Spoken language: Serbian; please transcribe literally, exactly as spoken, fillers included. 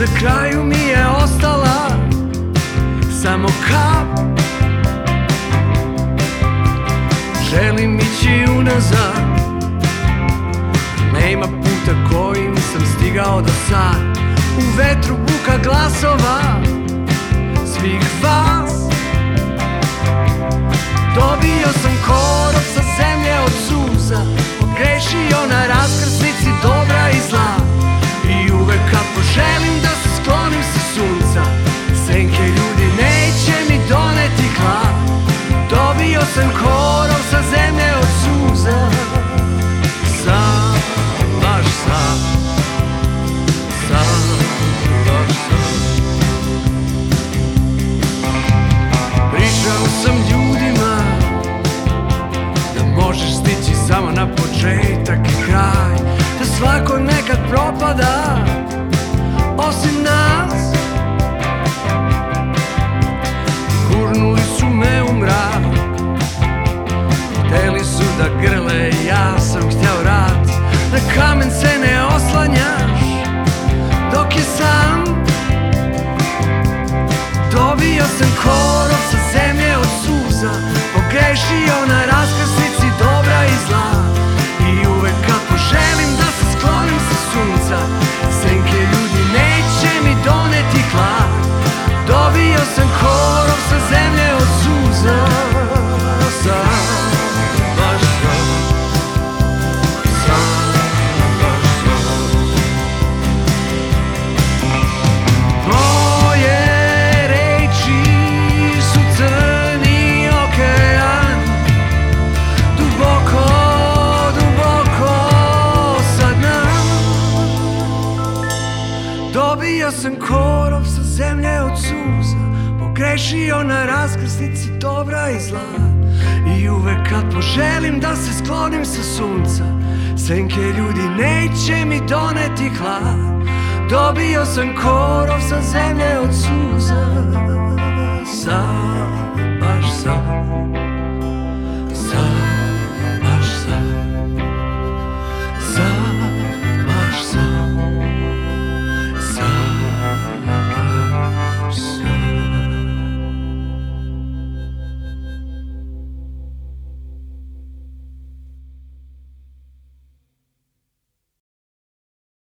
Na kraju mi je ostala samo kap. Želim ići unazad, nema puta kojim sam stigao do sad. U vetru buka glasova svih vas. Dobio sam korov sa zemlje od suza, pogrešio na raskrsnici dobra i zla. I uvek kad poželim da se sklonim sa sunca, senke ljudi neće mi doneti hlad. Dobio sam korov sa zemlje od suza, sam, baš sam, sam, baš sam. Pričao sam ljudima da možeš stići samo na početak i kraj, da svako nekad propada osim nas. Gurnuli su me u mrak, hteli su da grle, ja sam htjeo rat. Na kamen se ne oslanjaš dok je sam. Dobio sam korov sa zemlje od suza, pogrešio na raskrsnici dobra i zla. I uvek kad poželim da se sklonim sa sunca, senke ljudi neće mi doneti hlad. Dobio sam korov sa zemlje od suza, sam, baš sam, sam, baš sam. Moje reči su crni okean, duboko, duboko sa dna. Dobio sam korov sa zemlje od suza, pogrešio na raskrsnici dobra i zla. I uvek kad poželim da se sklonim sa sunca, senke ljudi neće mi doneti hlad. Dobio sam korov sa zemlje od suza, sam, baš sam.